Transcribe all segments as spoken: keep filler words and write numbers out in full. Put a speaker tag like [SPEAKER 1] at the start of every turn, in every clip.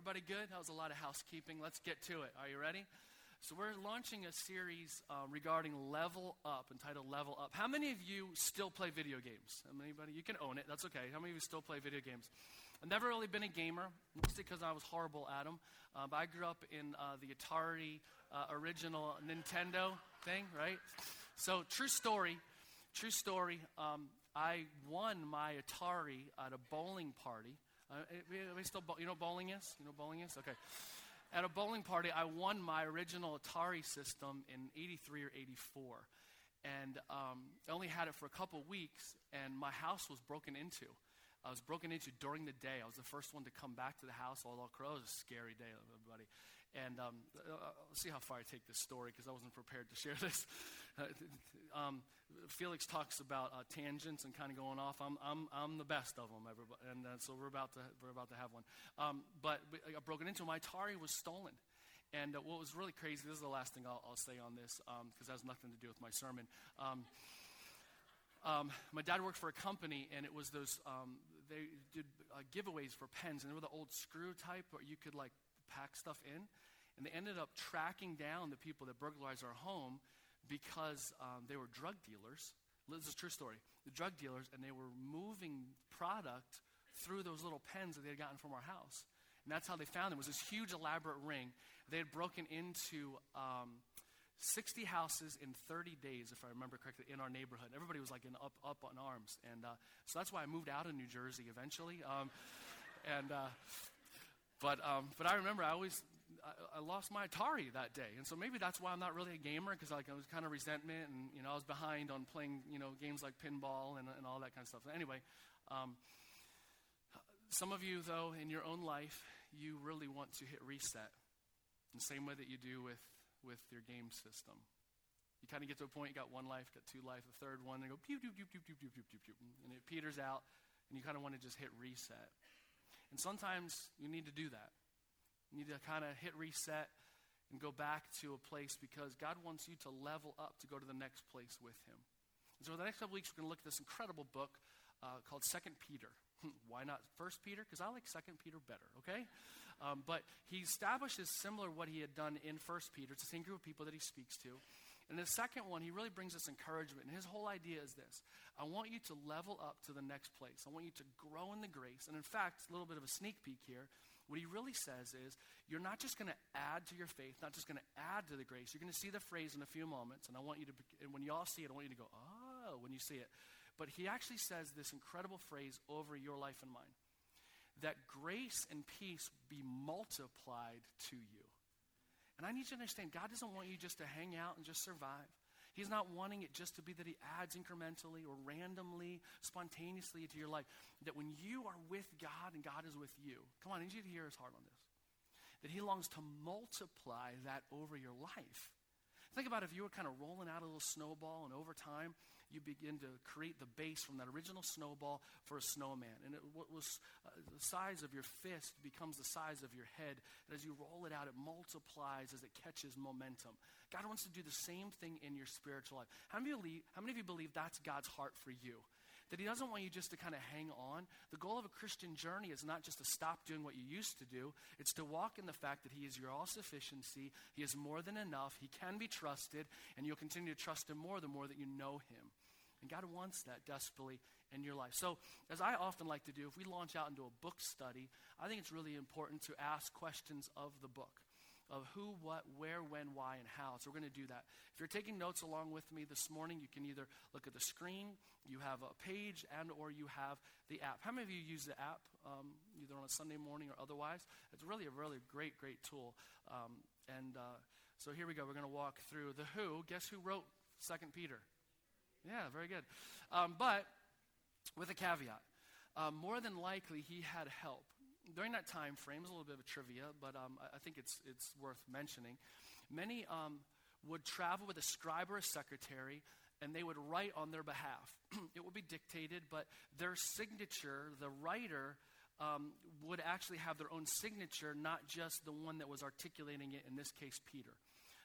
[SPEAKER 1] Everybody good? That was a lot of housekeeping. Let's get to it. Are you ready? So we're launching a series uh, regarding Level Up, entitled Level Up. How many of you still play video games? Anybody? You can own it. That's okay. How many of you still play video games? I've never really been a gamer, mostly because I was horrible at them. Uh, but I grew up in uh, the Atari uh, original Nintendo thing, right? So true story, true story. Um, I won my Atari at a bowling party. Uh, we, we still, you know what bowling is? You know what bowling is? Okay. At a bowling party, I won my original Atari system in eighty-three or eighty-four. And um, I only had it for a couple weeks, and my house was broken into. I was broken into during the day. I was the first one to come back to the house. All all crows. It was a scary day, everybody. And um, uh, let's see how far I take this story, because I wasn't prepared to share this. Uh, um, Felix talks about uh, tangents and kind of going off. I'm I'm I'm the best of them, everybody. And uh, so we're about to we're about to have one. Um, but I got broken into. My Atari was stolen. And uh, what was really crazy, this is the last thing I'll, I'll say on this, because um, it has nothing to do with my sermon. Um, um, my dad worked for a company, and it was those, um, they did uh, giveaways for pens, and they were the old screw type where you could like pack stuff in. And they ended up tracking down the people that burglarized our home because um, they were drug dealers. This is a true story. The drug dealers, and they were moving product through those little pens that they had gotten from our house. And that's how they found them. It was this huge, elaborate ring. They had broken into um, sixty houses in thirty days, if I remember correctly, in our neighborhood. Everybody was like in up, up on arms. And uh, so that's why I moved out of New Jersey eventually. Um, and uh, but um, but I remember I always I, I lost my Atari that day, and so maybe that's why I'm not really a gamer, because like I was kind of resentment, and you know I was behind on playing you know games like pinball and and all that kind of stuff. So anyway. Um, Some of you, though, in your own life, you really want to hit reset in the same way that you do with, with your game system. You kind of get to a point, you got one life, got two life, the third one, and go pew, pew, pew, pew, pew, pew, pew, pew, pew, and it peters out, and you kind of want to just hit reset. And sometimes you need to do that. You need to kind of hit reset and go back to a place, because God wants you to level up to go to the next place with him. And so for the next couple weeks, we're going to look at this incredible book uh, called Second Peter. Why not First Peter? Because I like Second Peter better, okay? Um, but he establishes similar what he had done in First Peter. It's the same group of people that he speaks to. And the second one, he really brings us encouragement. And his whole idea is this. I want you to level up to the next place. I want you to grow in the grace. And in fact, a little bit of a sneak peek here. What he really says is, you're not just going to add to your faith, not just going to add to the grace. You're going to see the phrase in a few moments. And I want you to, and when you all see it, I want you to go, oh, when you see it. But he actually says this incredible phrase over your life and mine, that grace and peace be multiplied to you. And I need you to understand, God doesn't want you just to hang out and just survive. He's not wanting it just to be that he adds incrementally or randomly, spontaneously into your life. That when you are with God and God is with you, come on, I need you to hear his heart on this. That he longs to multiply that over your life. Think about if you were kind of rolling out a little snowball, and over time, you begin to create the base from that original snowball for a snowman. And it, what was uh, the size of your fist becomes the size of your head. And as you roll it out, it multiplies as it catches momentum. God wants to do the same thing in your spiritual life. How many of you believe, how many of you believe that's God's heart for you? That he doesn't want you just to kind of hang on. The goal of a Christian journey is not just to stop doing what you used to do. It's to walk in the fact that he is your all-sufficiency. He is more than enough. He can be trusted, and you'll continue to trust him more the more that you know him. And God wants that desperately in your life. So, as I often like to do, if we launch out into a book study, I think it's really important to ask questions of the book. Of who, what, where, when, why, and how. So we're going to do that. If you're taking notes along with me this morning, you can either look at the screen, you have a page, and or you have the app. How many of you use the app, um, either on a Sunday morning or otherwise? It's really a really great, great tool. Um, and uh, so here we go. We're going to walk through the who. Guess who wrote Second Peter? Yeah, very good. Um, but with a caveat. Um, more than likely, he had help. During that time frame, it's a little bit of a trivia, but um, I think it's it's worth mentioning. Many um, would travel with a scribe or a secretary, and they would write on their behalf. It would be dictated, but their signature, the writer, um, would actually have their own signature, not just the one that was articulating it, in this case, Peter.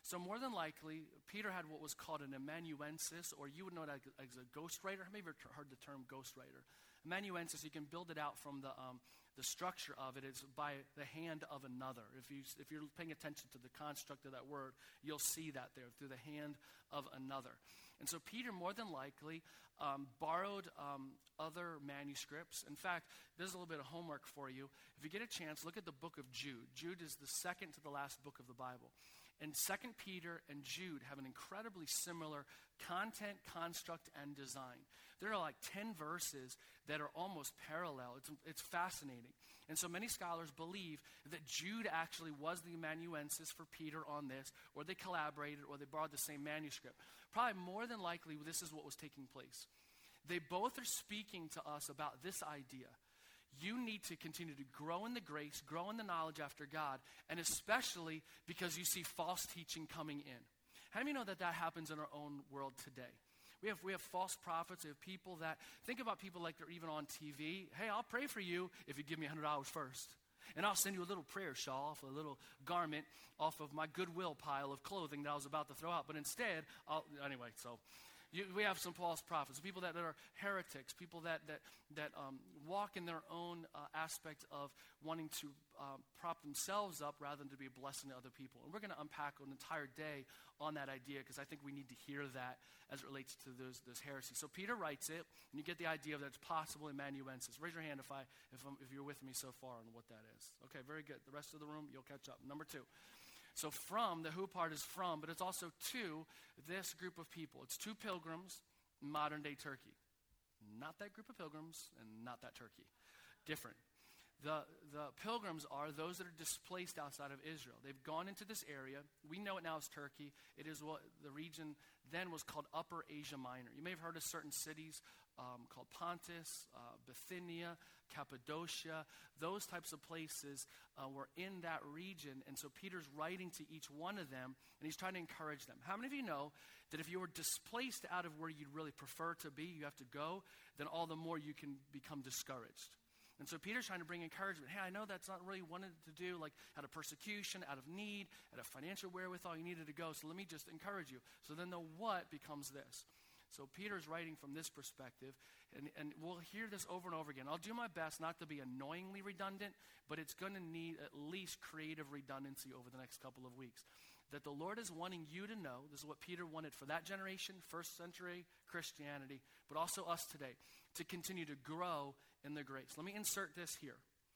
[SPEAKER 1] So more than likely, Peter had what was called an amanuensis, or you would know it as, as a ghostwriter. How many of you have heard the term ghostwriter? Amanuensis, you can build it out from the um, the structure of it is by the hand of another. If, you, if you're paying attention to the construct of that word, you'll see that there, through the hand of another. And so Peter, more than likely, um, borrowed um, other manuscripts. In fact, there's a little bit of homework for you. If you get a chance, look at the book of Jude. Jude is the second to the last book of the Bible. And Second Peter and Jude have an incredibly similar content, construct, and design. There are like ten verses that are almost parallel. It's, it's fascinating. And so many scholars believe that Jude actually was the amanuensis for Peter on this, or they collaborated, or they borrowed the same manuscript. Probably more than likely, this is what was taking place. They both are speaking to us about this idea. You need to continue to grow in the grace, grow in the knowledge after God, and especially because you see false teaching coming in. How do you know that that happens in our own world today? We have we have false prophets. We have people that, think about people like they're even on T V. Hey, I'll pray for you if you give me one hundred dollars first. And I'll send you a little prayer shawl off a little garment off of my Goodwill pile of clothing that I was about to throw out. But instead, I'll, anyway, so... You, we have some false prophets, people that, that are heretics, people that that that um, walk in their own uh, aspect of wanting to uh, prop themselves up rather than to be a blessing to other people. And we're going to unpack an entire day on that idea because I think we need to hear that as it relates to those those heresies. So Peter writes it, and you get the idea that it's possible in amanuensis. Raise your hand if I if I'm, if you're with me so far on what that is. Okay, very good. The rest of the room, you'll catch up. Number two. So from, the who part is from, but it's also to this group of people. It's two pilgrims in modern-day Turkey. Not that group of pilgrims and not that Turkey. Different. The, the pilgrims are those that are displaced outside of Israel. They've gone into this area. We know it now as Turkey. It is what the region then was called Upper Asia Minor. You may have heard of certain cities um, called Pontus, uh, Bithynia, Cappadocia. Those types of places uh, were in that region. And so Peter's writing to each one of them, and he's trying to encourage them. How many of you know that if you were displaced out of where you'd really prefer to be, you have to go, then all the more you can become discouraged? And so Peter's trying to bring encouragement. Hey, I know that's not really wanted to do, like out of persecution, out of need, out of financial wherewithal, you needed to go. So let me just encourage you. So then the what becomes this. So Peter's writing from this perspective, and, and we'll hear this over and over again. I'll do my best not to be annoyingly redundant, but it's going to need at least creative redundancy over the next couple of weeks. That the Lord is wanting you to know, this is what Peter wanted for that generation, first century Christianity, but also us today, to continue to grow in the grace. Let me insert this here.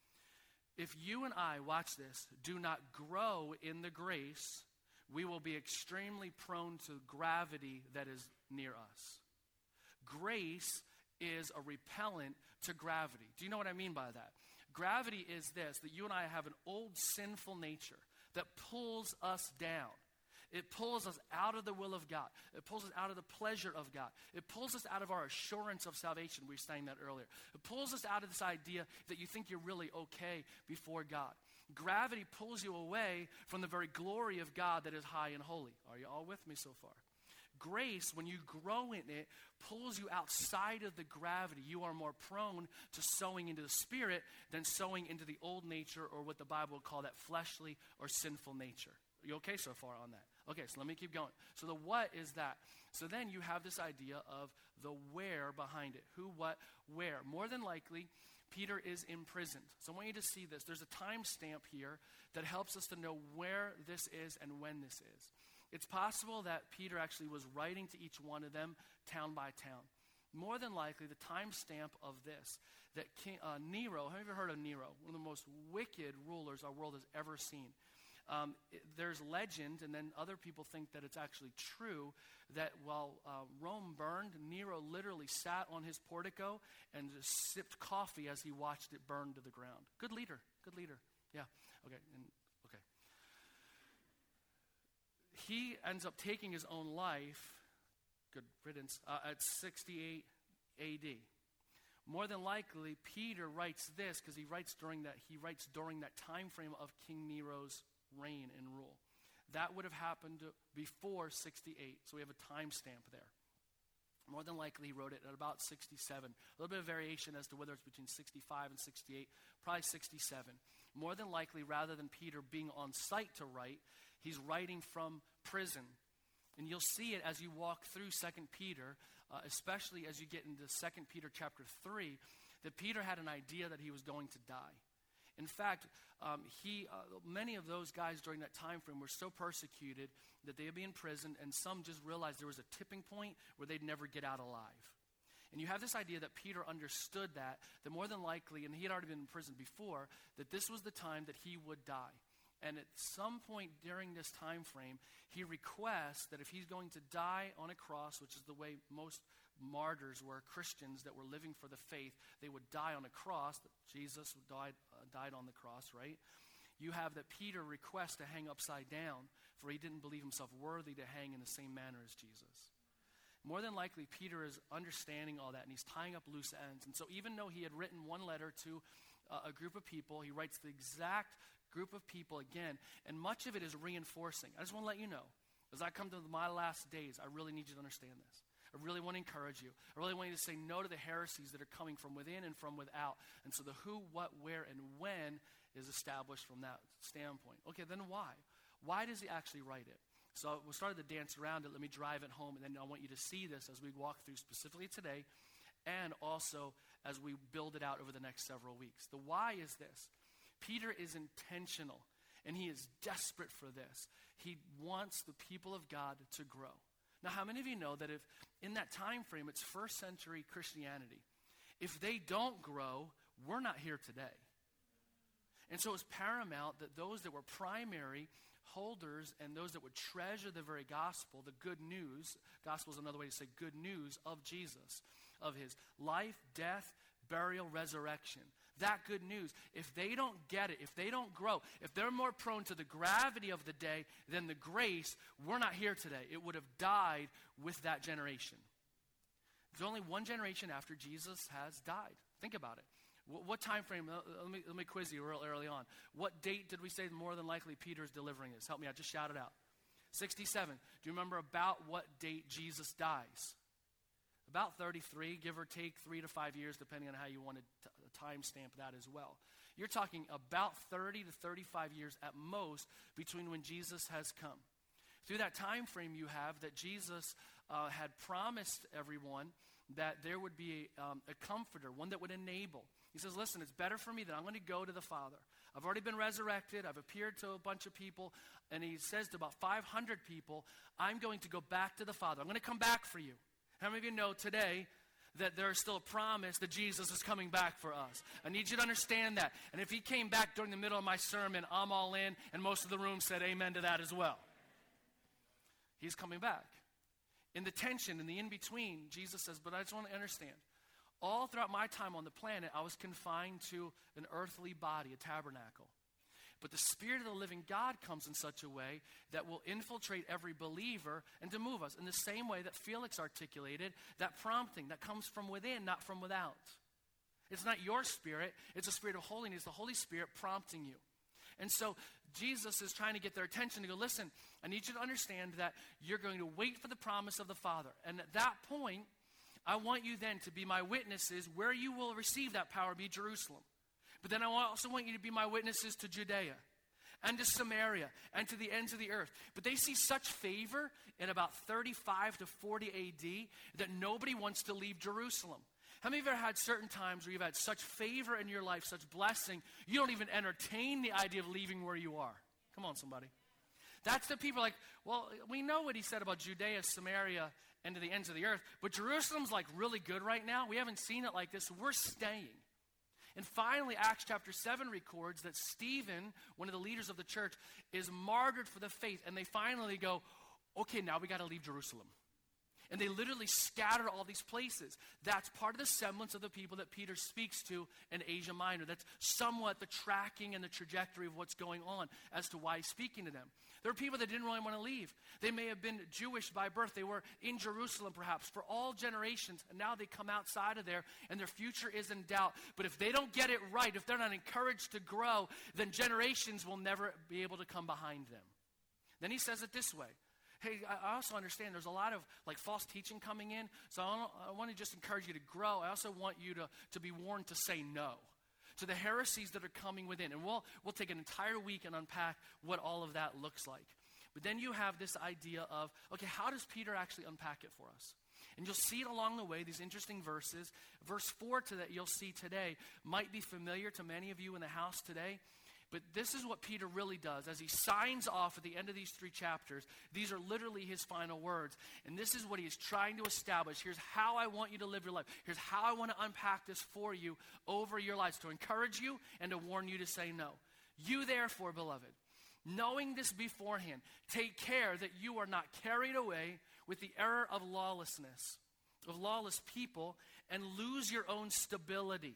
[SPEAKER 1] If you and I, watch this, do not grow in the grace, we will be extremely prone to gravity that is near us. Grace is a repellent to gravity. Do you know what I mean by that? Gravity is this, that you and I have an old sinful nature that pulls us down. It pulls us out of the will of God. It pulls us out of the pleasure of God. It pulls us out of our assurance of salvation. We were saying that earlier. It pulls us out of this idea that you think you're really okay before God. Gravity pulls you away from the very glory of God that is high and holy. Are you all with me so far? Grace, when you grow in it, pulls you outside of the gravity. You are more prone to sowing into the spirit than sowing into the old nature, or what the Bible would call that fleshly or sinful nature. Are you okay so far on that? Okay, so let me keep going. So the what is that? So then you have this idea of the where behind it. Who, what, where. More than likely, Peter is imprisoned. So I want you to see this. There's a timestamp here that helps us to know where this is and when this is. It's possible that Peter actually was writing to each one of them town by town. More than likely, the timestamp of this, that King, uh, Nero, have you ever heard of Nero? One of the most wicked rulers our world has ever seen. Um, it, there's legend, and then other people think that it's actually true, that while uh, Rome burned, Nero literally sat on his portico and just sipped coffee as he watched it burn to the ground. Good leader, good leader. Yeah, okay, and, okay. He ends up taking his own life, good riddance, uh, at sixty-eight A D. More than likely, Peter writes this because he writes during that he writes during that time frame of King Nero's reign and rule. That would have happened before sixty-eight, so we have a timestamp there. More than likely, he wrote it at about sixty-seven. A little bit of variation as to whether it's between sixty-five and sixty-eight, probably sixty-seven. More than likely, rather than Peter being on site to write, he's writing from prison. And you'll see it as you walk through Second Peter, uh, especially as you get into Second Peter chapter three, that Peter had an idea that he was going to die. In fact, um, he, uh, many of those guys during that time frame were so persecuted that they would be in prison, and some just realized there was a tipping point where they'd never get out alive. And you have this idea that Peter understood that, that more than likely, and he had already been in prison before, that this was the time that he would die. And at some point during this time frame, he requests that if he's going to die on a cross, which is the way most martyrs were, Christians that were living for the faith, they would die on a cross. Jesus died, uh, died on the cross, right? You have that Peter requests to hang upside down, for he didn't believe himself worthy to hang in the same manner as Jesus. More than likely, Peter is understanding all that, and he's tying up loose ends. And so even though he had written one letter to uh, a group of people, he writes the exact group of people again, and much of it is reinforcing. I just want to let you know, as I come to my last days, I really need you to understand this. I really want to encourage you. I really want you to say no to the heresies that are coming from within and from without. And so the who, what, where, and when is established from that standpoint. Okay, then why? Why does he actually write it? So we started to dance around it. Let me drive it home, and then I want you to see this as we walk through specifically today, and also as we build it out over the next several weeks. The why is this. Peter is intentional, and he is desperate for this. He wants the people of God to grow. Now, how many of you know that if in that time frame, it's first century Christianity, if they don't grow, we're not here today. And so it's paramount that those that were primary holders and those that would treasure the very gospel, the good news, gospel is another way to say good news of Jesus, of his life, death, burial, resurrection. That good news, if they don't get it, if they don't grow, if they're more prone to the gravity of the day than the grace, we're not here today. It would have died with that generation. There's only one generation after Jesus has died. Think about it. What, what time frame? Let me, let me quiz you real early on. What date did we say more than likely Peter's delivering this? Help me out. Just shout it out. sixty-seven. Do you remember about what date Jesus dies? About thirty-three, give or take three to five years, depending on how you want to t- timestamp that as well. You're talking about thirty to thirty-five years at most between when Jesus has come. Through that time frame you have that Jesus uh, had promised everyone that there would be um, a comforter, one that would enable. He says, listen, it's better for me that I'm going to go to the Father. I've already been resurrected. I've appeared to a bunch of people. And he says to about five hundred people, I'm going to go back to the Father. I'm going to come back for you. How many of you know today that there is still a promise that Jesus is coming back for us? I need you to understand that. And if he came back during the middle of my sermon, I'm all in, and most of the room said amen to that as well. He's coming back. In the tension, in the in-between, Jesus says, but I just want to understand. All throughout my time on the planet, I was confined to an earthly body, a tabernacle. But the Spirit of the living God comes in such a way that will infiltrate every believer and to move us in the same way that Felix articulated, that prompting that comes from within, not from without. It's not your spirit, it's a spirit of holiness, the Holy Spirit prompting you. And so Jesus is trying to get their attention to go, listen, I need you to understand that you're going to wait for the promise of the Father. And at that point, I want you then to be my witnesses. Where you will receive that power, be Jerusalem. But then I also want you to be my witnesses to Judea and to Samaria and to the ends of the earth. But they see such favor in about thirty-five to forty A D that nobody wants to leave Jerusalem. How many of you ever had certain times where you've had such favor in your life, such blessing, you don't even entertain the idea of leaving where you are? Come on, somebody. That's the people like, well, we know what he said about Judea, Samaria, and to the ends of the earth, but Jerusalem's like really good right now. We haven't seen it like this. We're staying. And finally, Acts chapter seven records that Stephen, one of the leaders of the church, is martyred for the faith. And they finally go, okay, now we got to leave Jerusalem. And they literally scatter all these places. That's part of the semblance of the people that Peter speaks to in Asia Minor. That's somewhat the tracking and the trajectory of what's going on as to why he's speaking to them. There are people that didn't really want to leave. They may have been Jewish by birth. They were in Jerusalem perhaps for all generations. And now they come outside of there and their future is in doubt. But if they don't get it right, if they're not encouraged to grow, then generations will never be able to come behind them. Then he says it this way. Hey, I also understand there's a lot of like false teaching coming in, so I, don't, I want to just encourage you to grow. I also want you to, to be warned to say no to the heresies that are coming within. And we'll, we'll take an entire week and unpack what all of that looks like. But then you have this idea of, okay, how does Peter actually unpack it for us? And you'll see it along the way, these interesting verses. Verse four to that you'll see today might be familiar to many of you in the house today. But this is what Peter really does. As he signs off at the end of these three chapters, these are literally his final words. And this is what he is trying to establish. Here's how I want you to live your life. Here's how I want to unpack this for you over your lives, to encourage you and to warn you to say no. You therefore, beloved, knowing this beforehand, take care that you are not carried away with the error of lawlessness, of lawless people, and lose your own stability.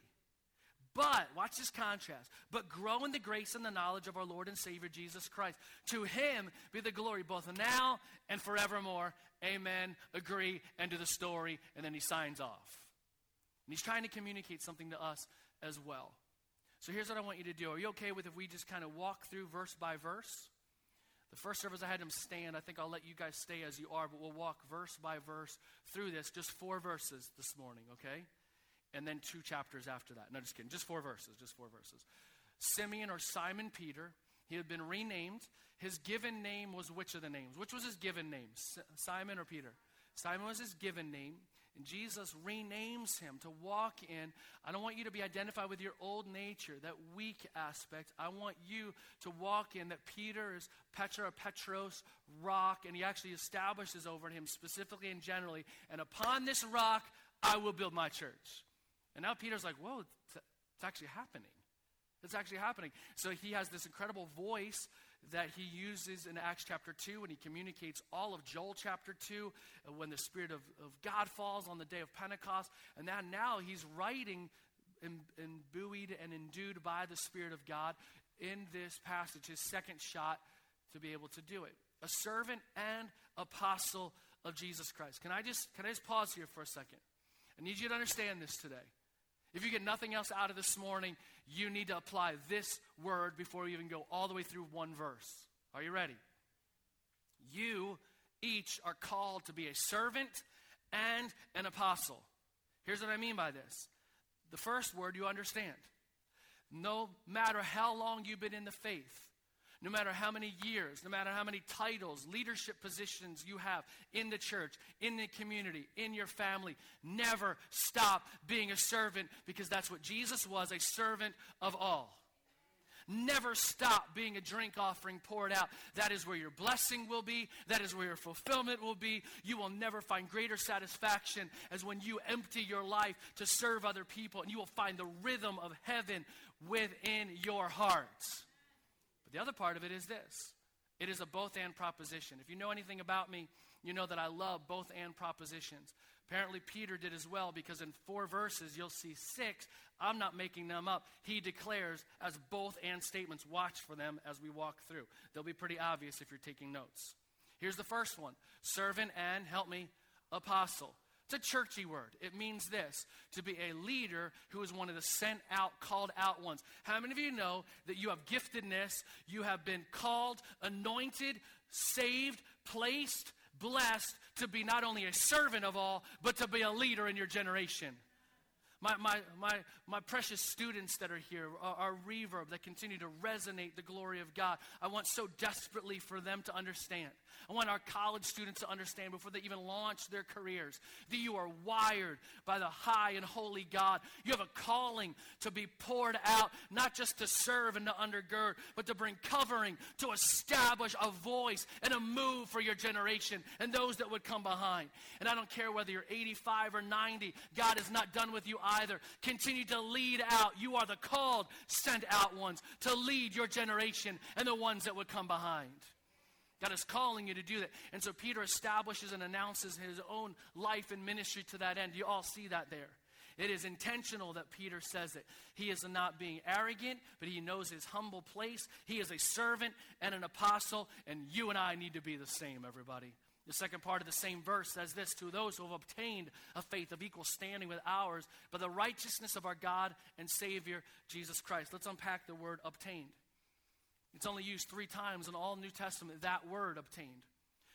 [SPEAKER 1] But, watch this contrast, but grow in the grace and the knowledge of our Lord and Savior Jesus Christ. To him be the glory both now and forevermore. Amen, agree, end of the story, and then he signs off. And he's trying to communicate something to us as well. So here's what I want you to do. Are you okay with if we just kind of walk through verse by verse? The first service I had him stand. I think I'll let you guys stay as you are, but we'll walk verse by verse through this. Just four verses this morning, okay? And then two chapters after that. No, just kidding. Just four verses. Just four verses. Simeon or Simon Peter, he had been renamed. His given name was which of the names? Which was his given name? S- Simon or Peter? Simon was his given name. And Jesus renames him to walk in. I don't want you to be identified with your old nature, that weak aspect. I want you to walk in that Peter is Petra, Petros, rock, and he actually establishes over him specifically and generally, and upon this rock I will build my church. And now Peter's like, whoa, it's, it's actually happening. It's actually happening. So he has this incredible voice that he uses in Acts chapter two, and he communicates all of Joel chapter two, uh, when the Spirit of, of God falls on the day of Pentecost. And now, now he's writing, and buoyed and endued by the Spirit of God in this passage, his second shot to be able to do it. A servant and apostle of Jesus Christ. Can I just, can I just pause here for a second? I need you to understand this today. If you get nothing else out of this morning, you need to apply this word before you even go all the way through one verse. Are you ready? You each are called to be a servant and an apostle. Here's what I mean by this. The first word you understand. No matter how long you've been in the faith, no matter how many years, no matter how many titles, leadership positions you have in the church, in the community, in your family, never stop being a servant, because that's what Jesus was, a servant of all. Never stop being a drink offering poured out. That is where your blessing will be. That is where your fulfillment will be. You will never find greater satisfaction as when you empty your life to serve other people, and you will find the rhythm of heaven within your hearts. The other part of it is this. It is a both and proposition. If you know anything about me, you know that I love both and propositions. Apparently Peter did as well, because in four verses you'll see six. I'm not making them up. He declares as both and statements. Watch for them as we walk through. They'll be pretty obvious if you're taking notes. Here's the first one. Servant and, help me, apostle. It's a churchy word. It means this, to be a leader who is one of the sent out, called out ones. How many of you know that you have giftedness, you have been called, anointed, saved, placed, blessed to be not only a servant of all, but to be a leader in your generation? My, my, my, my precious students that are here, our, our reverb that continue to resonate the glory of God. I want so desperately for them to understand. I want our college students to understand before they even launch their careers that you are wired by the high and holy God. You have a calling to be poured out, not just to serve and to undergird, but to bring covering, to establish a voice and a move for your generation and those that would come behind. And I don't care whether you're eighty-five or ninety, God is not done with you either. Continue to lead out. You are the called, sent out ones to lead your generation and the ones that would come behind. God is calling you to do that. And so Peter establishes and announces his own life and ministry to that end. You all see that there. It is intentional that Peter says it. He is not being arrogant, but he knows his humble place. He is a servant and an apostle, and you and I need to be the same, everybody. The second part of the same verse says this, to those who have obtained a faith of equal standing with ours, by the righteousness of our God and Savior, Jesus Christ. Let's unpack the word obtained. It's only used three times in all New Testament, that word obtained.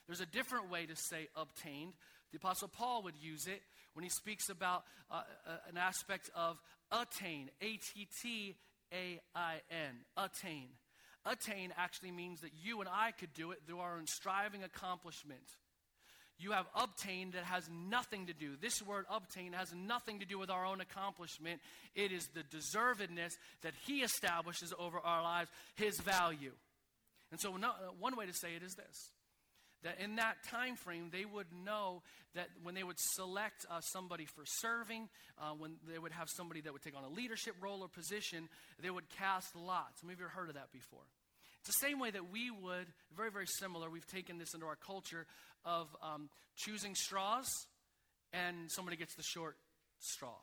[SPEAKER 1] There's a different way to say obtained. The Apostle Paul would use it when he speaks about uh, uh, an aspect of attain, A T T A I N, attain. Attain actually means that you and I could do it through our own striving accomplishment. You have obtained that has nothing to do. This word obtain has nothing to do with our own accomplishment. It is the deservedness that he establishes over our lives, his value. And so no, one way to say it is this, that in that time frame, they would know that when they would select uh, somebody for serving, uh, when they would have somebody that would take on a leadership role or position, they would cast lots. Maybe you've heard of that before. It's the same way that we would, very, very similar, we've taken this into our culture of um, choosing straws, and somebody gets the short straw.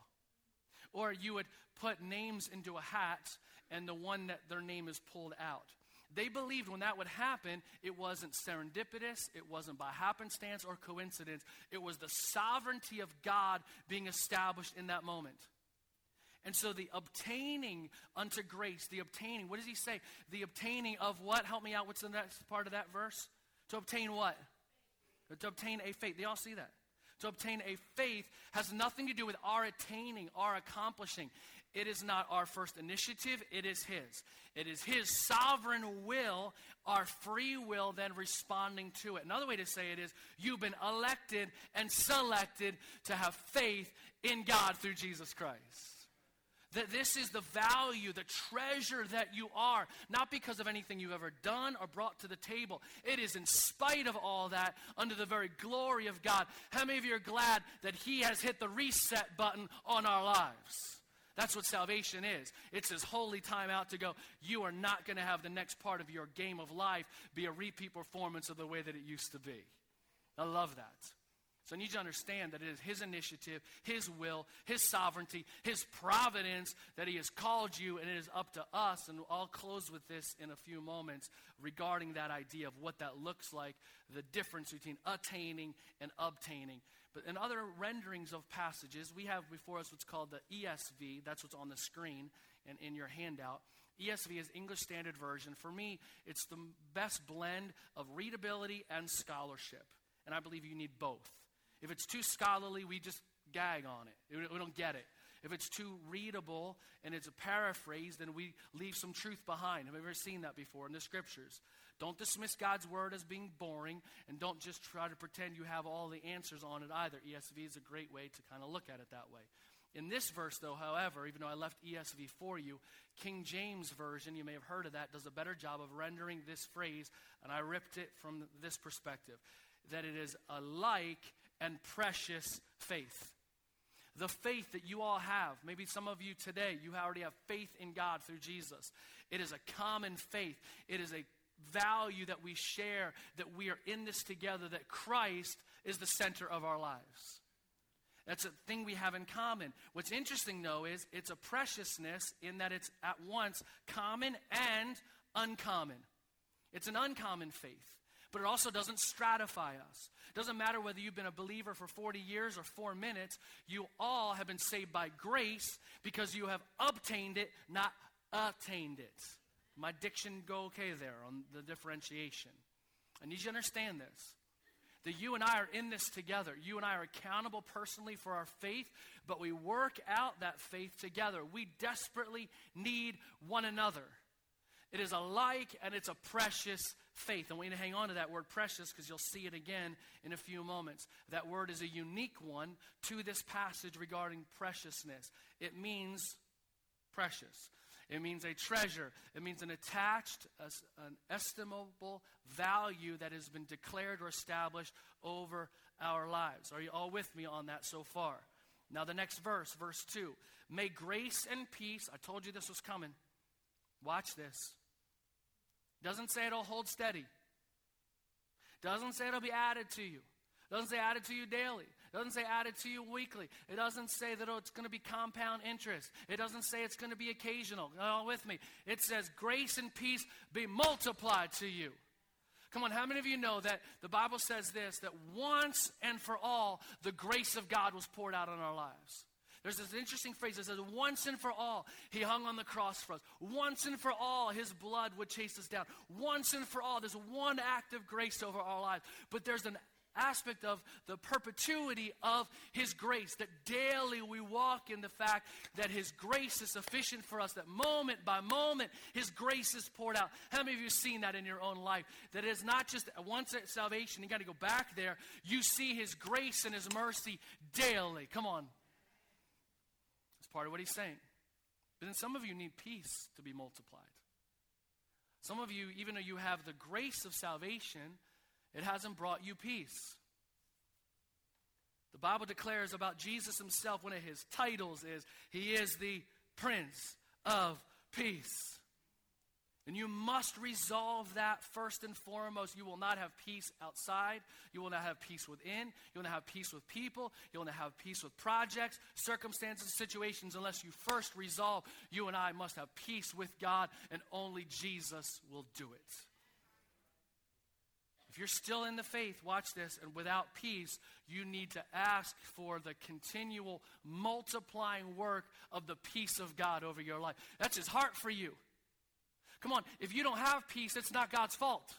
[SPEAKER 1] Or you would put names into a hat, and the one that their name is pulled out. They believed when that would happen, it wasn't serendipitous, it wasn't by happenstance or coincidence. It was the sovereignty of God being established in that moment. And so the obtaining unto grace, the obtaining, what does he say? The obtaining of what? Help me out, what's the next part of that verse? To obtain what? To obtain a faith. They all see that. To obtain a faith has nothing to do with our attaining, our accomplishing. It is not our first initiative, it is his. It is his sovereign will, our free will then responding to it. Another way to say it is, you've been elected and selected to have faith in God through Jesus Christ. That this is the value, the treasure that you are, not because of anything you've ever done or brought to the table. It is in spite of all that, under the very glory of God. How many of you are glad that he has hit the reset button on our lives? That's what salvation is. It's his holy time out to go, you are not going to have the next part of your game of life be a repeat performance of the way that it used to be. I love that. So I need you to understand that it is his initiative, his will, his sovereignty, his providence that he has called you, and it is up to us. And I'll close with this in a few moments regarding that idea of what that looks like, the difference between attaining and obtaining. But in other renderings of passages, we have before us what's called the E S V. That's what's on the screen and in your handout. E S V is English Standard Version. For me, it's the best blend of readability and scholarship. And I believe you need both. If it's too scholarly, we just gag on it. We don't get it. If it's too readable and it's a paraphrase, then we leave some truth behind. Have you ever seen that before in the scriptures? Don't dismiss God's word as being boring, and don't just try to pretend you have all the answers on it either. E S V is a great way to kind of look at it that way. In this verse, though, however, even though I left E S V for you, King James Version, you may have heard of that, does a better job of rendering this phrase, and I ripped it from this perspective, that it is a like and precious faith. The faith that you all have, maybe some of you today, you already have faith in God through Jesus. It is a common faith. It is a value that we share, that we are in this together, that Christ is the center of our lives. That's a thing we have in common. What's interesting, though, is it's a preciousness in that it's at once common and uncommon. It's an uncommon faith. But it also doesn't stratify us. It doesn't matter whether you've been a believer for forty years or four minutes. You all have been saved by grace because you have obtained it, not attained it. My diction go okay there on the differentiation. I need you to understand this. That you and I are in this together. You and I are accountable personally for our faith, but we work out that faith together. We desperately need one another. It is a like and it's a precious faith. And we need to hang on to that word precious because you'll see it again in a few moments. That word is a unique one to this passage regarding preciousness. It means precious. It means a treasure. It means an attached, an estimable value that has been declared or established over our lives. Are you all with me on that so far? Now the next verse, verse two. May grace and peace, I told you this was coming. Watch this. Doesn't say it'll hold steady. Doesn't say it'll be added to you. Doesn't say added to you daily. Doesn't say added to you weekly. It doesn't say that oh, it's going to be compound interest. It doesn't say it's going to be occasional. All with me. It says grace and peace be multiplied to you. Come on, how many of you know that the Bible says this, that once and for all, the grace of God was poured out on our lives? There's this interesting phrase that says, once and for all, he hung on the cross for us. Once and for all, his blood would chase us down. Once and for all, there's one act of grace over our lives. But there's an aspect of the perpetuity of his grace, that daily we walk in the fact that his grace is sufficient for us, that moment by moment his grace is poured out. How many of you have seen that in your own life? That it's not just once at salvation, you got to go back there. You see his grace and his mercy daily. Come on. That's part of what he's saying. But then some of you need peace to be multiplied. Some of you, even though you have the grace of salvation, it hasn't brought you peace. The Bible declares about Jesus himself, one of his titles is, he is the Prince of Peace. And you must resolve that first and foremost. You will not have peace outside. You will not have peace within. You will not have peace with people. You will not have peace with projects, circumstances, situations, unless you first resolve, you and I must have peace with God, and only Jesus will do it. If you're still in the faith, watch this, and without peace, you need to ask for the continual multiplying work of the peace of God over your life. That's his heart for you. Come on, if you don't have peace, it's not God's fault.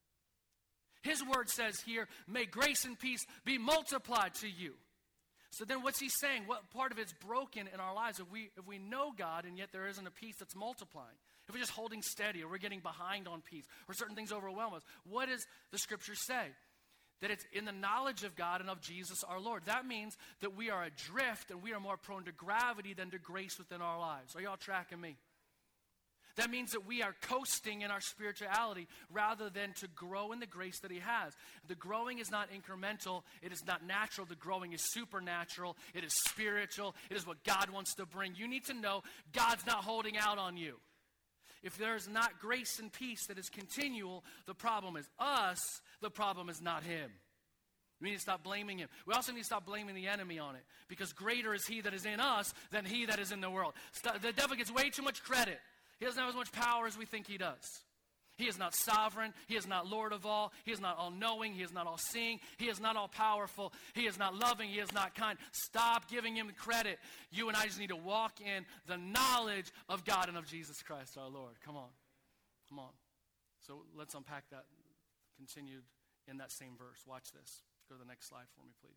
[SPEAKER 1] His word says here, may grace and peace be multiplied to you. So then what's he saying? What part of it's broken in our lives if we if we know God and yet there isn't a peace that's multiplying? If we're just holding steady or we're getting behind on peace or certain things overwhelm us, what does the scripture say? That it's in the knowledge of God and of Jesus our Lord. That means that we are adrift and we are more prone to gravity than to grace within our lives. Are y'all tracking me? That means that we are coasting in our spirituality rather than to grow in the grace that he has. The growing is not incremental. It is not natural. The growing is supernatural. It is spiritual. It is what God wants to bring. You need to know God's not holding out on you. If there's not grace and peace that is continual, the problem is us. The problem is not him. We need to stop blaming him. We also need to stop blaming the enemy on it, because greater is he that is in us than he that is in the world. The devil gets way too much credit. He doesn't have as much power as we think he does. He is not sovereign. He is not Lord of all. He is not all-knowing. He is not all-seeing. He is not all-powerful. He is not loving. He is not kind. Stop giving him credit. You and I just need to walk in the knowledge of God and of Jesus Christ our Lord. Come on. Come on. So let's unpack that. Continued in that same verse. Watch this. Go to the next slide for me, please.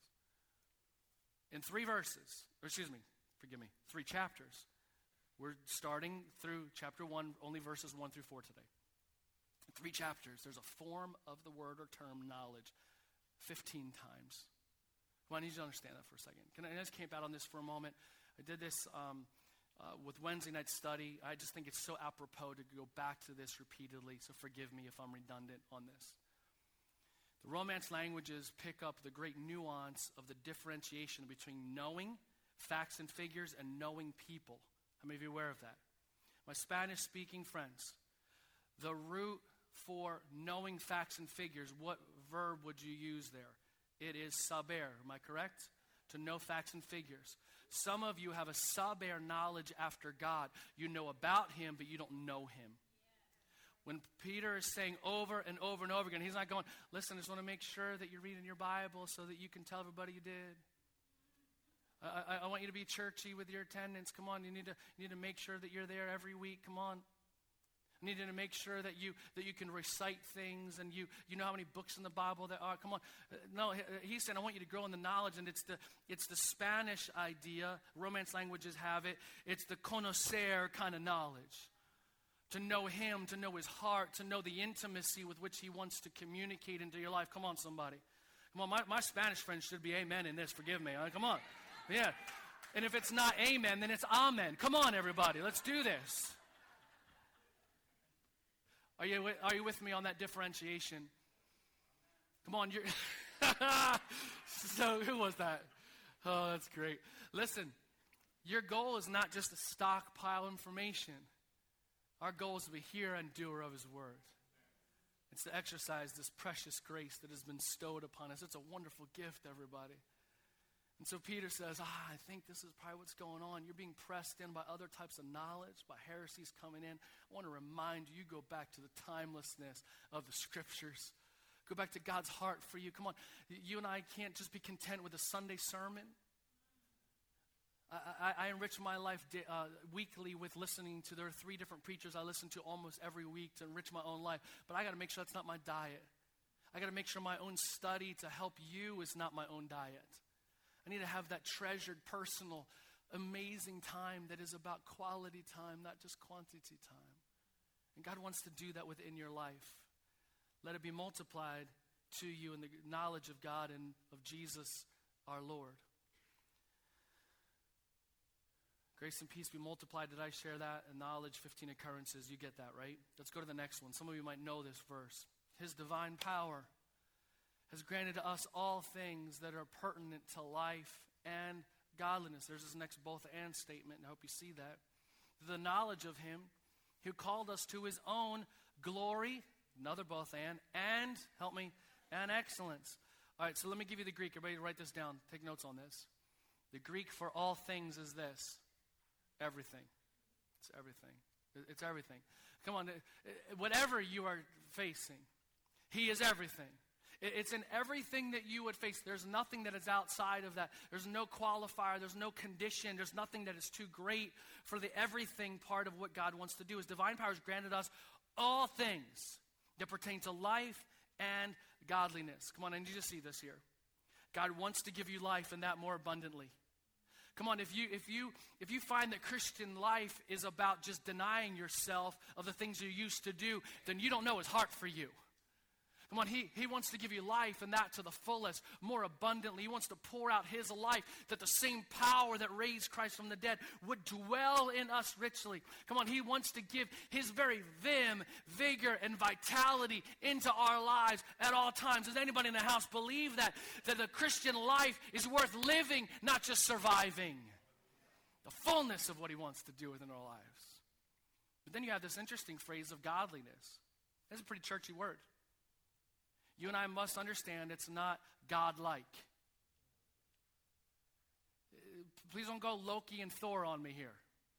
[SPEAKER 1] In three verses, or excuse me, forgive me, three chapters. We're starting through chapter one, only verses one through four today. Three chapters. There's a form of the word or term knowledge fifteen times. Well, I need you to understand that for a second. Can I just camp out on this for a moment? I did this um, uh, with Wednesday night study. I just think it's so apropos to go back to this repeatedly, so forgive me if I'm redundant on this. The Romance languages pick up the great nuance of the differentiation between knowing facts and figures and knowing people. How many of you are aware of that? My Spanish-speaking friends, the root for knowing facts and figures, what verb would you use there? It is saber. Am I correct? To know facts and figures. Some of you have a saber knowledge after God. You know about him, but you don't know him. When Peter is saying over and over and over again, he's not going, listen, I just want to make sure that you're reading your Bible so that you can tell everybody you did. I, I want you to be churchy with your attendance. Come on, you need to you need to make sure that you're there every week. Come on. You need to make sure that you that you can recite things and you you know how many books in the Bible there are. Come on. No, he said, I want you to grow in the knowledge, and it's the it's the Spanish idea. Romance languages have it. It's the conocer kind of knowledge. To know him, to know his heart, to know the intimacy with which he wants to communicate into your life. Come on, somebody. Come on, my, my Spanish friends should be amen in this. Forgive me. Right? Come on. Yeah. And if it's not amen, then it's amen. Come on, everybody. Let's do this. Are you, are you with me on that differentiation? Come on. You're so who was that? Oh, that's great. Listen, your goal is not just to stockpile information. Our goal is to be a hearer and doer of his word. It's to exercise this precious grace that has been bestowed upon us. It's a wonderful gift, everybody. And so Peter says, ah, I think this is probably what's going on. You're being pressed in by other types of knowledge, by heresies coming in. I want to remind you, you go back to the timelessness of the scriptures. Go back to God's heart for you. Come on, you and I can't just be content with a Sunday sermon. I, I, I enrich my life di- uh, weekly with listening to, there are three different preachers I listen to almost every week to enrich my own life. But I got to make sure that's not my diet. I got to make sure my own study to help you is not my own diet. I need to have that treasured, personal, amazing time that is about quality time, not just quantity time. And God wants to do that within your life. Let it be multiplied to you in the knowledge of God and of Jesus our Lord. Grace and peace be multiplied. Did I share that? And knowledge, fifteen occurrences. You get that, right? Let's go to the next one. Some of you might know this verse. His divine power has granted to us all things that are pertinent to life and godliness. There's this next both and statement, and I hope you see that. The knowledge of him who called us to his own glory, another both and, and, help me, and excellence. All right, so let me give you the Greek. Everybody write this down. Take notes on this. The Greek for all things is this. Everything. It's everything. It's everything. Come on, whatever you are facing, he is everything. It's in everything that you would face. There's nothing that is outside of that. There's no qualifier. There's no condition. There's nothing that is too great for the everything part of what God wants to do. His divine power has granted us all things that pertain to life and godliness. Come on, I need you to see this here. God wants to give you life and that more abundantly. Come on, if you if you if you find that Christian life is about just denying yourself of the things you used to do, then you don't know his heart for you. Come on, he, he wants to give you life and that to the fullest, more abundantly. He wants to pour out his life that the same power that raised Christ from the dead would dwell in us richly. Come on, he wants to give his very vim, vigor, and vitality into our lives at all times. Does anybody in the house believe that? That the Christian life is worth living, not just surviving. The fullness of what he wants to do within our lives. But then you have this interesting phrase of godliness. That's a pretty churchy word. You and I must understand it's not God-like. Please don't go Loki and Thor on me here.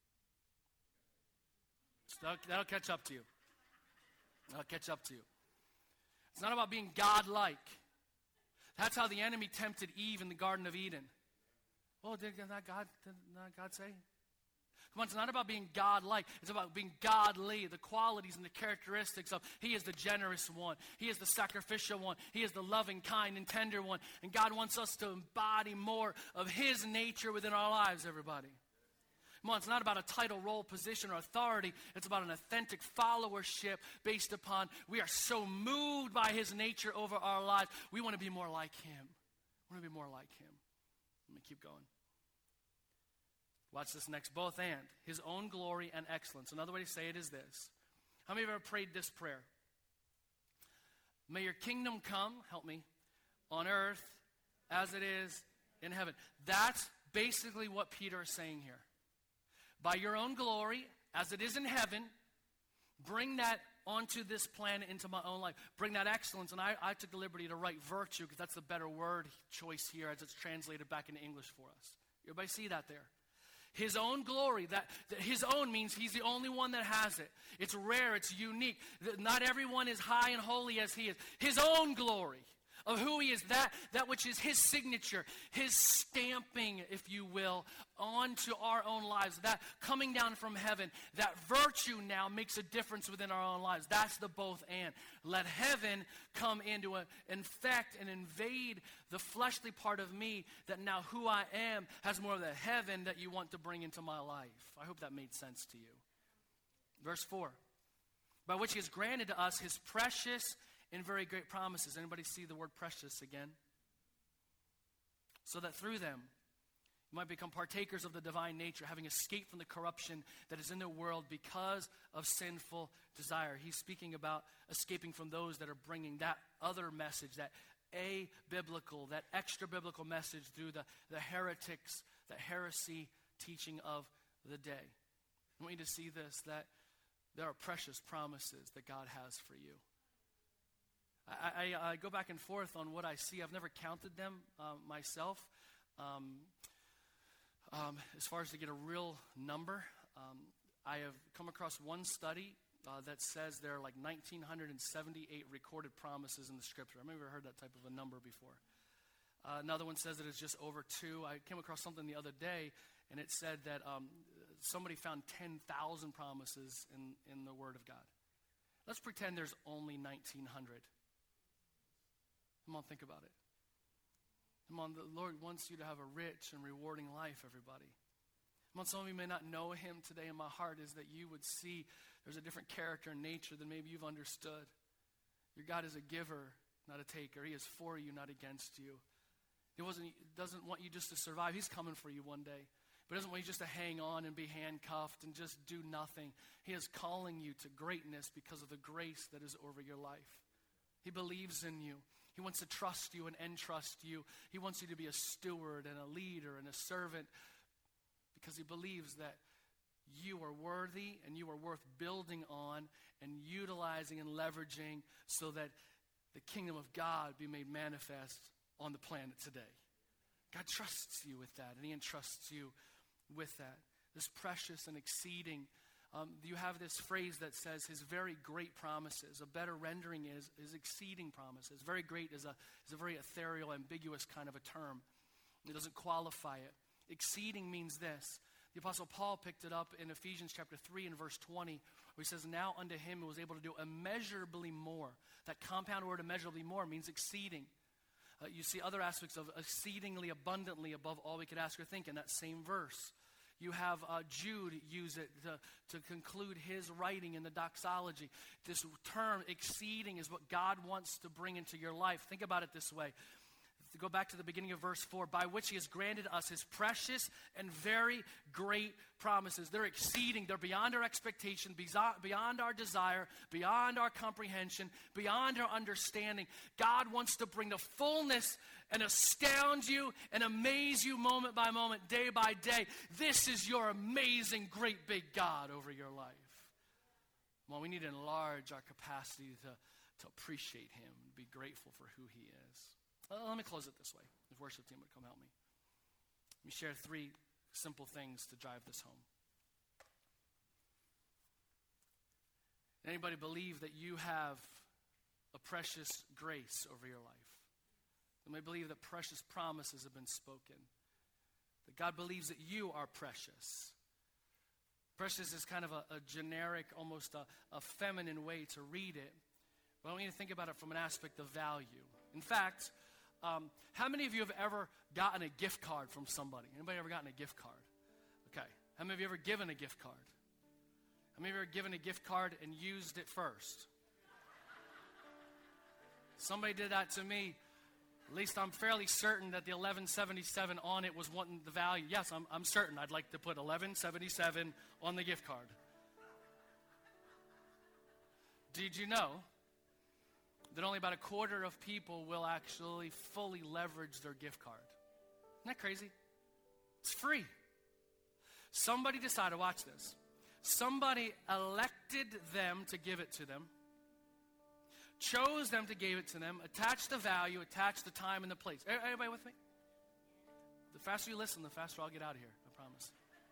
[SPEAKER 1] That'll, that'll catch up to you. That'll catch up to you. It's not about being God-like. That's how the enemy tempted Eve in the Garden of Eden. Oh, did not God, did not God say? Come on, it's not about being God-like. It's about being godly, the qualities and the characteristics of he is the generous one. He is the sacrificial one. He is the loving, kind, and tender one. And God wants us to embody more of his nature within our lives, everybody. Come on, it's not about a title, role, position, or authority. It's about an authentic followership based upon we are so moved by his nature over our lives. We want to be more like him. We want to be more like him. Let me keep going. Watch this next, both and. His own glory and excellence. Another way to say it is this. How many of you have ever prayed this prayer? May your kingdom come, help me, on earth as it is in heaven. That's basically what Peter is saying here. By your own glory, as it is in heaven, bring that onto this planet, into my own life. Bring that excellence. And I, I took the liberty to write virtue because that's the better word choice here as it's translated back into English for us. Everybody see that there? His own glory, that, that his own means he's the only one that has it. It's rare, it's unique. Not everyone is high and holy as he is. His own glory of who he is, that, that which is his signature, his stamping, if you will, onto our own lives. That coming down from heaven, that virtue now makes a difference within our own lives. That's the both and. Let heaven come into a, infect and invade the fleshly part of me, that now who I am has more of the heaven that you want to bring into my life. I hope that made sense to you. Verse four, by which he has granted to us his precious and very great promises. Anybody see the word precious again? So that through them you might become partakers of the divine nature, having escaped from the corruption that is in the world because of sinful desire. He's speaking about escaping from those that are bringing that other message, that a-biblical, that extra-biblical message through the, the heretics, the heresy teaching of the day. I want you to see this, that there are precious promises that God has for you. I, I, I go back and forth on what I see. I've never counted them um, myself. Um, um, as far as to get a real number, um, I have come across one study uh, that says there are like one thousand nine hundred seventy-eight recorded promises in the scripture. I've never heard that type of a number before. Uh, another one says that it's just over two. I came across something the other day. And it said that um, somebody found ten thousand promises in, in the Word of God. Let's pretend there's only nineteen hundred. Come on, think about it. Come on, the Lord wants you to have a rich and rewarding life, everybody. Come on, some of you may not know him today, and my heart is that you would see there's a different character and nature than maybe you've understood. Your God is a giver, not a taker. He is for you, not against you. He wasn't, doesn't want you just to survive. He's coming for you one day. But he doesn't want you just to hang on and be handcuffed and just do nothing. He is calling you to greatness because of the grace that is over your life. He believes in you. He wants to trust you and entrust you. He wants you to be a steward and a leader and a servant because he believes that you are worthy and you are worth building on and utilizing and leveraging so that the kingdom of God be made manifest on the planet today. God trusts you with that, and he entrusts you with that. This precious and exceeding. Um, you have this phrase that says his very great promises. A better rendering is his exceeding promises. Very great is a, is a very ethereal, ambiguous kind of a term. It doesn't qualify it. Exceeding means this. The Apostle Paul picked it up in Ephesians chapter three and verse twenty, where he says, now unto him who was able to do immeasurably more. That compound word immeasurably more means exceeding. Uh, you see other aspects of exceedingly abundantly above all we could ask or think in that same verse. You have uh, Jude use it to, to conclude his writing in the doxology. This term, exceeding, is what God wants to bring into your life. Think about it this way. Go back to the beginning of verse four. By which he has granted us his precious and very great promises. They're exceeding. They're beyond our expectation, beyond our desire, beyond our comprehension, beyond our understanding. God wants to bring the fullness and astound you and amaze you moment by moment, day by day. This is your amazing, great, big God over your life. Well, we need to enlarge our capacity to, to appreciate him, be grateful for who he is. Uh, let me close it this way. If worship team would come help me. Let me share three simple things to drive this home. Anybody believe that you have a precious grace over your life? Anybody believe that precious promises have been spoken? That God believes that you are precious? Precious is kind of a, a generic, almost a, a feminine way to read it. But I want you to think about it from an aspect of value. In fact, Um, how many of you have ever gotten a gift card from somebody? Anybody ever gotten a gift card? Okay. How many of you ever given a gift card? How many of you ever given a gift card and used it first? Somebody did that to me. At least I'm fairly certain that the eleven seventy-seven on it was wanting the value. Yes, I'm, I'm certain. I'd like to put eleven seventy-seven on the gift card. Did you know that only about a quarter of people will actually fully leverage their gift card? Isn't that crazy? It's free. Somebody decided, watch this. Somebody elected them to give it to them, chose them to give it to them, attached the value, attached the time and the place. Everybody with me? The faster you listen, the faster I'll get out of here, I promise.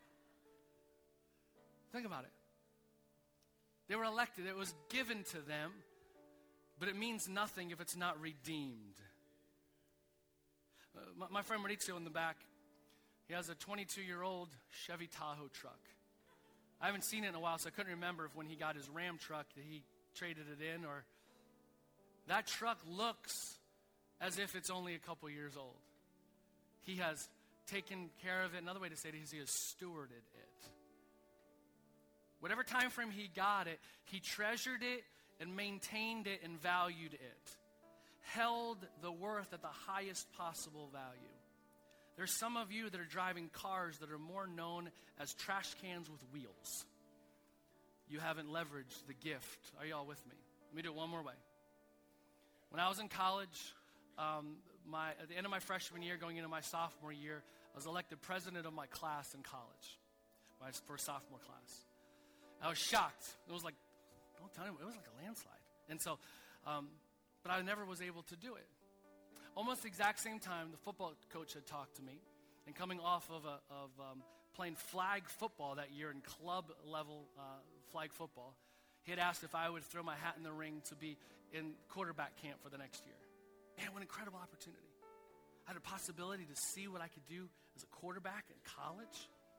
[SPEAKER 1] Think about it. They were elected. It was given to them. But it means nothing if it's not redeemed. Uh, my, my friend Maurizio in the back, he has a twenty-two-year-old Chevy Tahoe truck. I haven't seen it in a while, so I couldn't remember if when he got his Ram truck that he traded it in or... That truck looks as if it's only a couple years old. He has taken care of it. Another way to say it is he has stewarded it. Whatever time frame he got it, he treasured it and maintained it and valued it. Held the worth at the highest possible value. There's some of you that are driving cars that are more known as trash cans with wheels. You haven't leveraged the gift. Are y'all with me? Let me do it one more way. When I was in college, um, my, at the end of my freshman year, going into my sophomore year, I was elected president of my class in college, my first sophomore class. I was shocked. It was like, don't tell me, it was like a landslide. And so, um, but I never was able to do it. Almost the exact same time, the football coach had talked to me, and coming off of, a, of um, playing flag football that year in club level uh, flag football, he had asked if I would throw my hat in the ring to be in quarterback camp for the next year. Man, what an incredible opportunity. I had a possibility to see what I could do as a quarterback in college.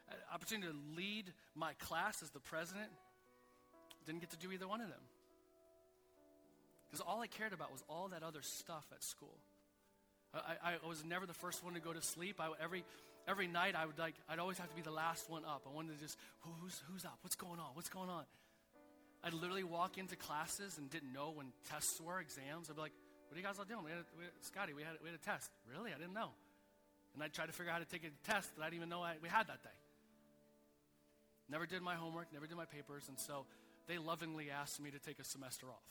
[SPEAKER 1] An opportunity to lead my class as the president. Didn't get to do either one of them. Because all I cared about was all that other stuff at school. I, I was never the first one to go to sleep. I, every every night I would like, I'd always have to be the last one up. I wanted to just, who's who's up? What's going on? What's going on? I'd literally walk into classes and didn't know when tests were, exams. I'd be like, what are you guys all doing? We had, a, we had Scotty, we had we had a test. Really? I didn't know. And I'd try to figure out how to take a test that I didn't even know I, we had that day. Never did my homework, never did my papers, and so they lovingly asked me to take a semester off.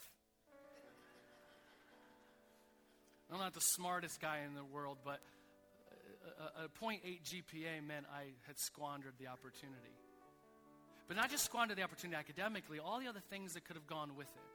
[SPEAKER 1] I'm not the smartest guy in the world, but a, a, a point eight G P A meant I had squandered the opportunity. But not just squandered the opportunity academically, all the other things that could have gone with it.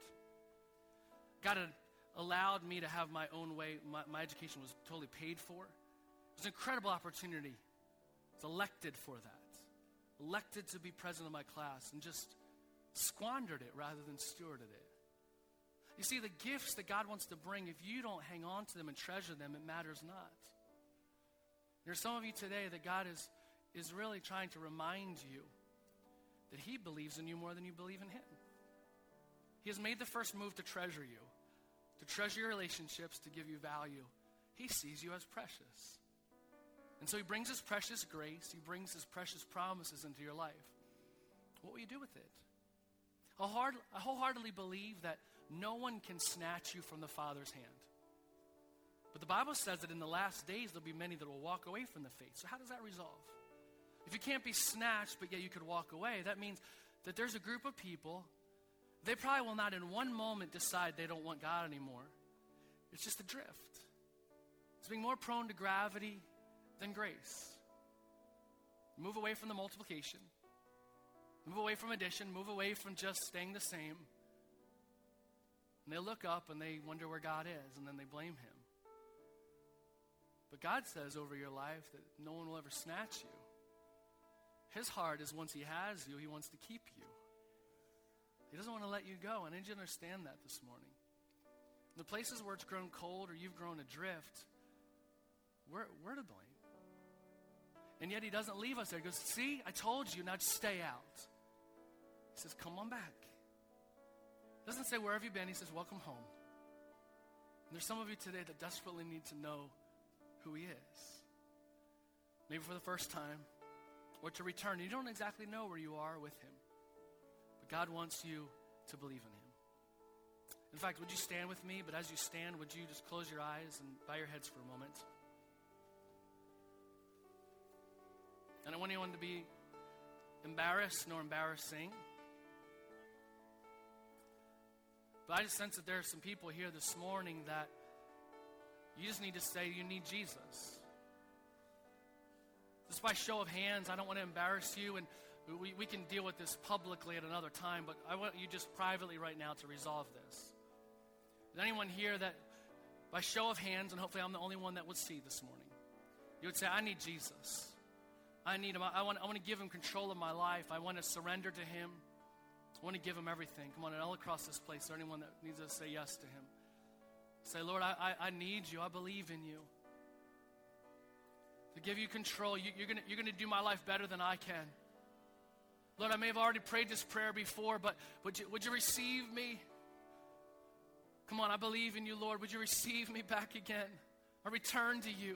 [SPEAKER 1] God had allowed me to have my own way. My, my education was totally paid for. It was an incredible opportunity. I was elected for that. Elected to be president of my class and just squandered it rather than stewarded it. You see, the gifts that God wants to bring, if you don't hang on to them and treasure them, it matters not. There's some of you today that God is, is really trying to remind you that he believes in you more than you believe in him. He has made the first move to treasure you, to treasure your relationships, to give you value. He sees you as precious. And so he brings his precious grace, he brings his precious promises into your life. What will you do with it? I wholeheartedly believe that no one can snatch you from the Father's hand. But the Bible says that in the last days, there'll be many that will walk away from the faith. So how does that resolve? If you can't be snatched, but yet you could walk away, that means that there's a group of people, they probably will not in one moment decide they don't want God anymore. It's just a drift. It's being more prone to gravity than grace. Move away from the multiplication. Move away from addition. Move away from just staying the same. And they look up and they wonder where God is, and then they blame him. But God says over your life that no one will ever snatch you. His heart is once he has you, he wants to keep you. He doesn't want to let you go. I need you to understand that this morning. The places where it's grown cold or you've grown adrift, we're, we're to blame. And yet he doesn't leave us there. He goes, see, I told you, now just stay out. He says, come on back. He doesn't say, where have you been? He says, welcome home. And there's some of you today that desperately need to know who he is. Maybe for the first time, or to return. You don't exactly know where you are with him. But God wants you to believe in him. In fact, would you stand with me? But as you stand, would you just close your eyes and bow your heads for a moment? I don't want anyone to be embarrassed nor embarrassing. But I just sense that there are some people here this morning that you just need to say you need Jesus. Just by show of hands, I don't want to embarrass you, and we, we can deal with this publicly at another time, but I want you just privately right now to resolve this. Is anyone here that, by show of hands, and hopefully I'm the only one that would see this morning, you would say, I need Jesus. I need him. I want, I want to give him control of my life. I want to surrender to him. I want to give him everything. Come on, and all across this place, is there anyone that needs to say yes to him? Say, Lord, I, I, I need you. I believe in you. To give you control. You, you're going you're gonna do my life better than I can. Lord, I may have already prayed this prayer before, but would you, would you receive me? Come on, I believe in you, Lord. Would you receive me back again? I return to you.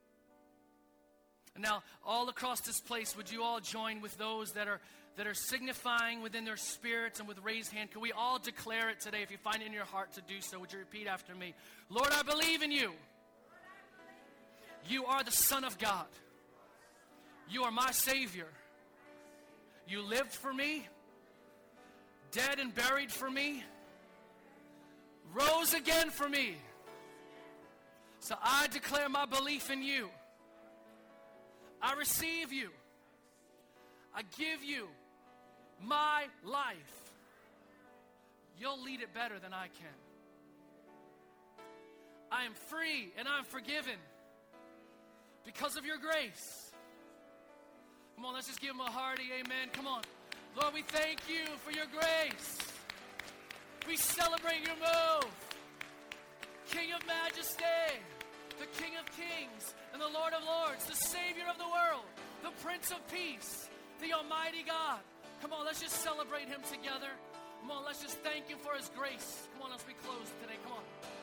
[SPEAKER 1] And now, all across this place, would you all join with those that are that are signifying within their spirits and with raised hand? Can we all declare it today? If you find it in your heart to do so, would you repeat after me? Lord, I believe in you. You are the Son of God. You are my Savior. You lived for me, dead and buried for me, rose again for me. So I declare my belief in you. I receive you. I give you my life. You'll lead it better than I can. I am free and I'm forgiven because of your grace. Come on, let's just give him a hearty amen. Come on. Lord, we thank you for your grace. We celebrate your move. King of majesty, the King of kings, and the Lord of lords, the Savior of the world. the Prince of Peace, the Almighty God. Come on, let's just celebrate him together. Come on, let's just thank him for his grace. Come on, let's be closed today. Come on.